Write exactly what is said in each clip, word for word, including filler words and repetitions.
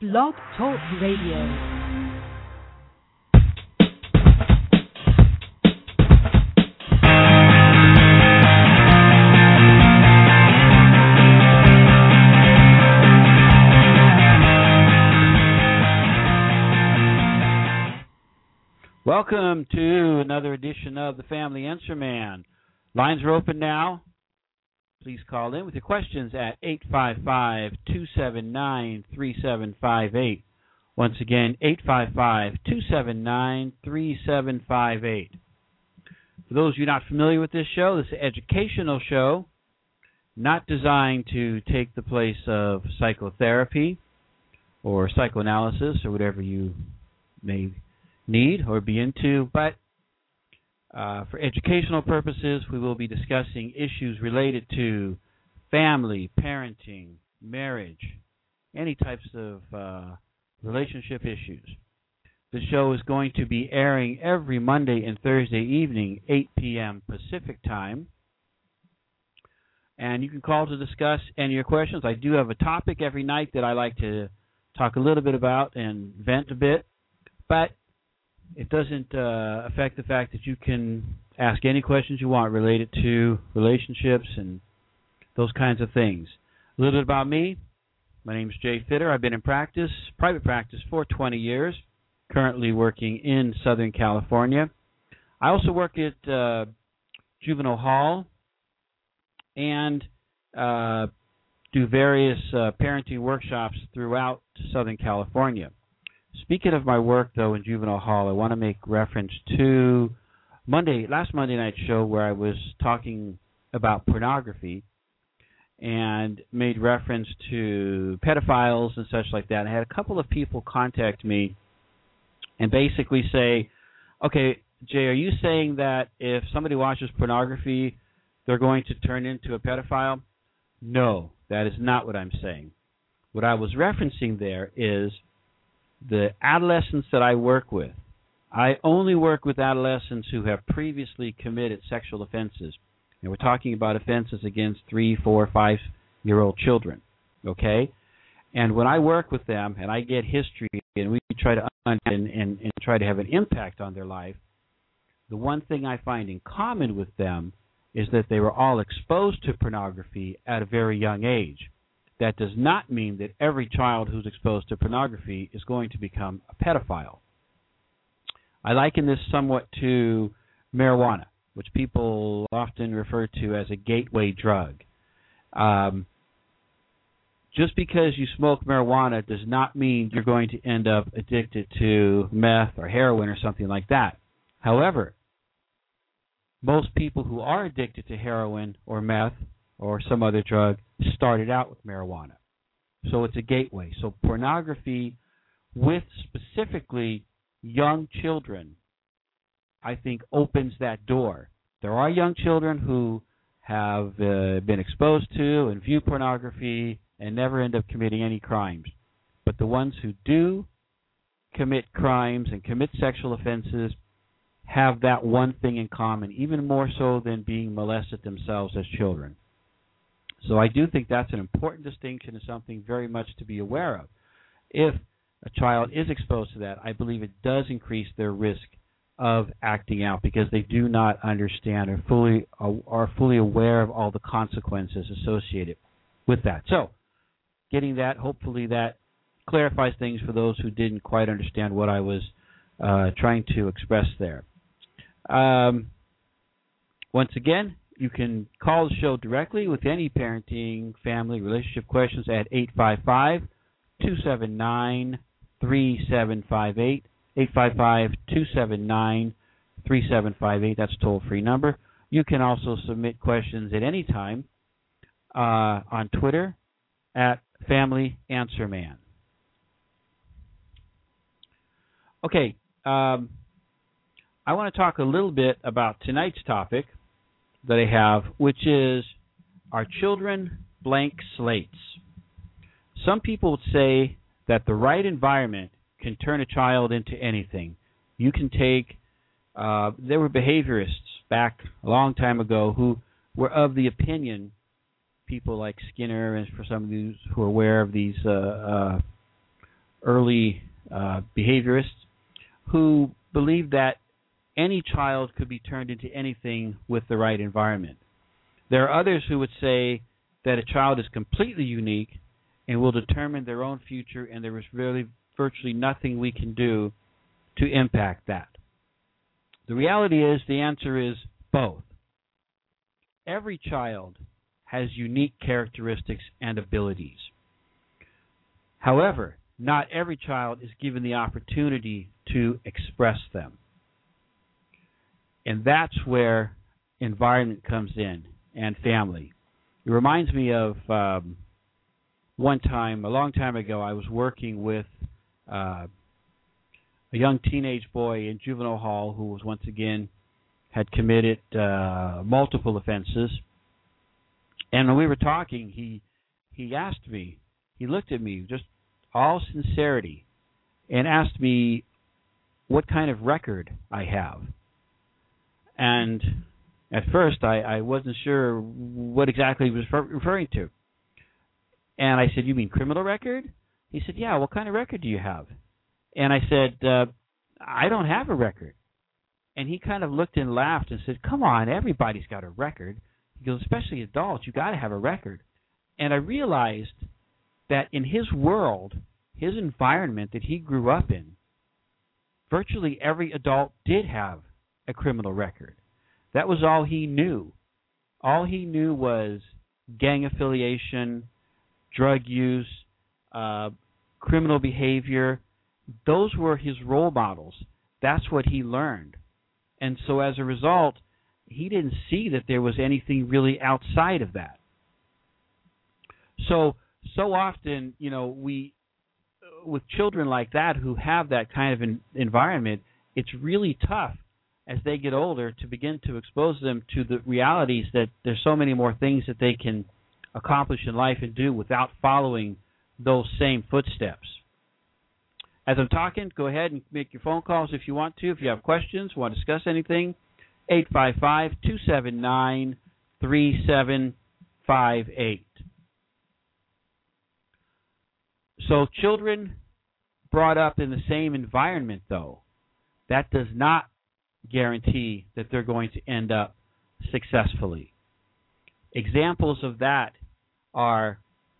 Blog Talk Radio. Welcome to another edition of the Family Answer Man. Lines are open now. Please call in with your questions at eight five five, two seven nine, three seven five eight. Once again, eight five five, two seven nine, three seven five eight. For those of you not familiar with this show, this is an educational show, not designed to take the place of psychotherapy or psychoanalysis or whatever you may need or be into, but uh, for educational purposes, we will be discussing issues related to family, parenting, marriage, any types of uh, relationship issues. The show is going to be airing every Monday and Thursday evening, eight p.m. Pacific time, and you can call to discuss any of your questions. I do have a topic every night that I like to talk a little bit about and vent a bit, but it doesn't uh, affect the fact that you can ask any questions you want related to relationships and those kinds of things. A little bit about me. My name is Jay Fitter. I've been in practice, private practice, for twenty years, currently working in Southern California. I also work at uh, Juvenile Hall and uh, do various uh, parenting workshops throughout Southern California. Speaking of my work, though, in Juvenile Hall, I want to make reference to Monday, last Monday night show where I was talking about pornography and made reference to pedophiles and such like that. I had a couple of people contact me and basically say, okay, Jay, are you saying that if somebody watches pornography, they're going to turn into a pedophile? No, that is not what I'm saying. What I was referencing there is the adolescents that I work with. I only work with adolescents who have previously committed sexual offenses. And we're talking about offenses against three, four, five-year-old children, okay? And when I work with them and I get history and we try to and, and, and try to have an impact on their life, the one thing I find in common with them is that they were all exposed to pornography at a very young age. That does not mean that every child who's exposed to pornography is going to become a pedophile. I liken this somewhat to marijuana, which people often refer to as a gateway drug. Um, just because you smoke marijuana does not mean you're going to end up addicted to meth or heroin or something like that. However, most people who are addicted to heroin or meth or some other drug started out with marijuana. So it's a gateway. So pornography with specifically young children, I think, opens that door. There are young children who have uh, been exposed to and view pornography and never end up committing any crimes. But the ones who do commit crimes and commit sexual offenses have that one thing in common, even more so than being molested themselves as children. So I do think that's an important distinction and something very much to be aware of. If a child is exposed to that, I believe it does increase their risk of acting out because they do not understand or fully are fully aware of all the consequences associated with that. So getting that, hopefully that clarifies things for those who didn't quite understand what I was uh, trying to express there. Um, once again, you can call the show directly with any parenting, family, relationship questions at eight five five, two seven nine, three seven five eight, eight five five, two seven nine, three seven five eight. That's a toll-free number. You can also submit questions at any time uh, on Twitter at Family Answer Man. Okay, um, I want to talk a little bit about tonight's topic that I have, which is, are children blank slates? Some people would say that the right environment can turn a child into anything. You can take, uh, there were behaviorists back a long time ago who were of the opinion, people like Skinner, and for some of you who are aware of these uh, uh, early uh, behaviorists who believed that any child could be turned into anything with the right environment. There are others who would say that a child is completely unique and will determine their own future, and there is really virtually nothing we can do to impact that. The reality is, the answer is both. Every child has unique characteristics and abilities. However, not every child is given the opportunity to express them. And that's where environment comes in, and family. It reminds me of um, one time, a long time ago, I was working with uh, a young teenage boy in juvenile hall who was once again had committed uh, multiple offenses. And when we were talking, he he asked me, he looked at me, just all sincerity, and asked me what kind of record I have. And at first, I, I wasn't sure what exactly he was refer- referring to. And I said, "You mean criminal record?" He said, "Yeah, what kind of record do you have?" And I said, uh, "I don't have a record." And he kind of looked and laughed and said, "Come on, everybody's got a record." He goes, "Especially adults, you got to have a record." And I realized that in his world, his environment that he grew up in, virtually every adult did have a criminal record. That was all he knew. All he knew was gang affiliation, drug use, uh, criminal behavior. Those were his role models. That's what he learned. And so as a result, he didn't see that there was anything really outside of that. So, so often, you know, we, with children like that who have that kind of an environment, it's really tough as they get older to begin to expose them to the realities that there's so many more things that they can accomplish in life and do without following those same footsteps. As I'm talking, go ahead and make your phone calls if you want to. If you have questions, want to discuss anything, eight five five, two seven nine, three seven five eight. So children brought up in the same environment, though, that does not guarantee that they're going to end up successfully. Examples of that are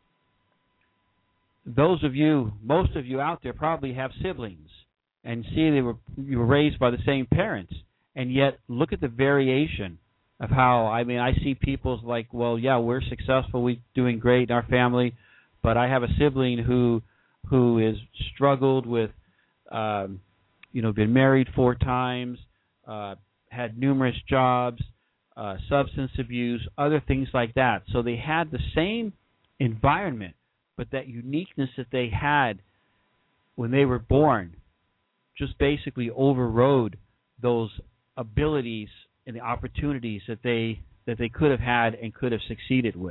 those of you, most of you out there probably have siblings and see they were you were raised by the same parents, and yet look at the variation of how, I mean, I see people's like, well, yeah, we're successful, we're doing great in our family, but I have a sibling who who is struggled with, um, you know, been married four times, uh, had numerous jobs, uh, substance abuse, other things like that. So they had the same environment, but that uniqueness that they had when they were born just basically overrode those abilities and the opportunities that they that they could have had and could have succeeded with.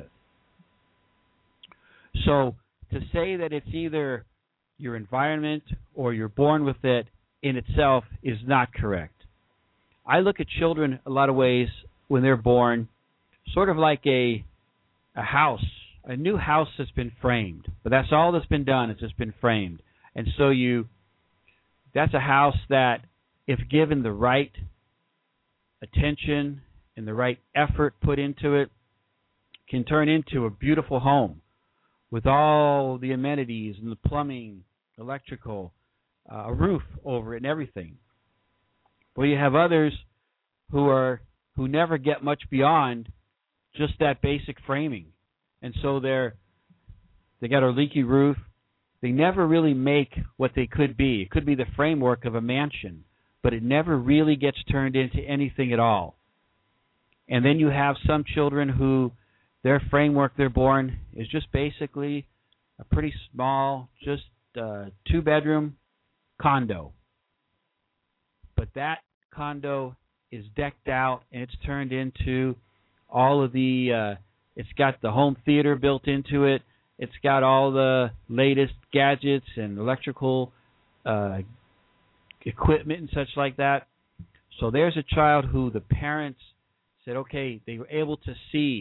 So to say that it's either your environment or you're born with it in itself is not correct. I look at children a lot of ways when they're born, sort of like a a house, a new house that's been framed. But that's all that's been done. It's just been framed. And so you, that's a house that, if given the right attention and the right effort put into it, can turn into a beautiful home with all the amenities and the plumbing, electrical, uh, a roof over it and everything. Well, you have others who are who never get much beyond just that basic framing. And so they're they got a leaky roof. They never really make what they could be. It could be the framework of a mansion, but it never really gets turned into anything at all. And then you have some children who their framework they're born is just basically a pretty small, just uh, two-bedroom condo. But that condo is decked out and it's turned into all of the, uh, it's got the home theater built into it. It's got all the latest gadgets and electrical uh, equipment and such like that. So there's a child who the parents said, okay, they were able to see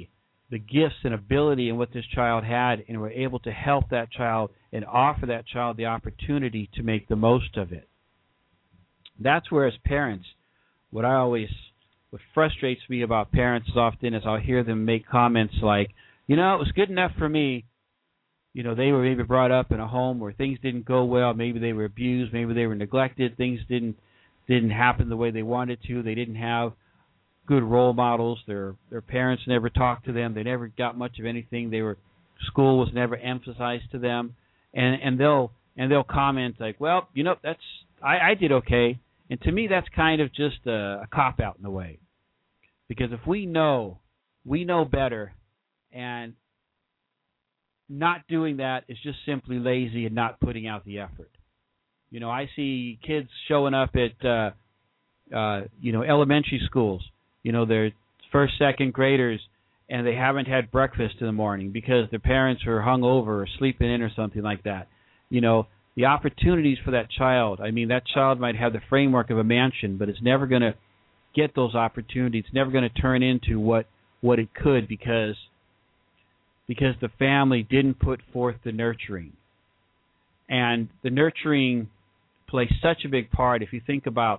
the gifts and ability and what this child had, and were able to help that child and offer that child the opportunity to make the most of it. That's where, as parents, what I always, what frustrates me about parents often is I'll hear them make comments like, you know, it was good enough for me. You know, they were maybe brought up in a home where things didn't go well. Maybe they were abused. Maybe they were neglected. Things didn't didn't happen the way they wanted to. They didn't have good role models. Their their parents never talked to them. They never got much of anything. They were school was never emphasized to them. And and they'll and they'll comment like, well, you know, that's I, I did okay. And to me, that's kind of just a, a cop out in a way, because if we know we know better, and not doing that is just simply lazy and not putting out the effort. You know, I see kids showing up at, uh, uh, you know, elementary schools. You know, they're first, second graders, and they haven't had breakfast in the morning because their parents are hungover or sleeping in or something like that. You know, the opportunities for that child. I mean, that child might have the framework of a mansion, but it's never going to get those opportunities. It's never going to turn into what, what it could because because the family didn't put forth the nurturing. And the nurturing plays such a big part. If you think about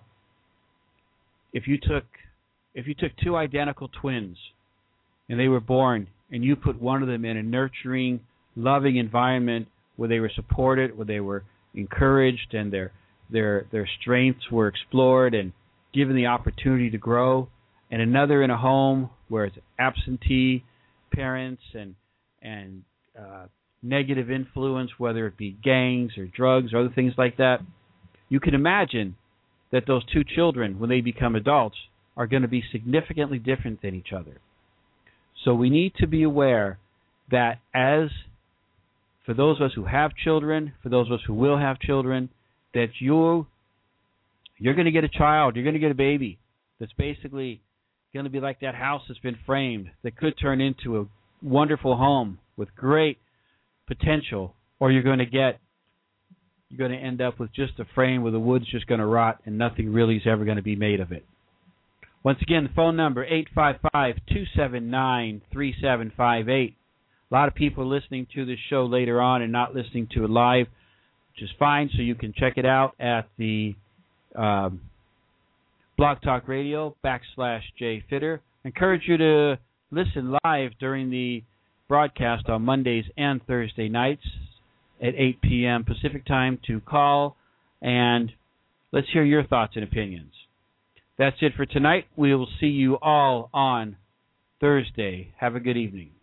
if you took if you took two identical twins and they were born, and you put one of them in a nurturing, loving environment where they were supported, where they were encouraged, and their their their strengths were explored and given the opportunity to grow, and another in a home where it's absentee parents and and uh, negative influence, whether it be gangs or drugs or other things like that, you can imagine that those two children, when they become adults, are going to be significantly different than each other. So we need to be aware that as, for those of us who have children, for those of us who will have children, that you, you're going to get a child, you're going to get a baby that's basically going to be like that house that's been framed that could turn into a wonderful home with great potential, or you're going to get you're going to end up with just a frame where the wood's just going to rot and nothing really is ever going to be made of it. Once again, the phone number eight five five, two seven nine, three seven five eight. A lot of people are listening to this show later on and not listening to it live, which is fine, so you can check it out at the um, Blog Talk Radio backslash Jay Fitter. I encourage you to listen live during the broadcast on Mondays and Thursday nights at eight p.m. Pacific time to call, and let's hear your thoughts and opinions. That's it for tonight. We will see you all on Thursday. Have a good evening.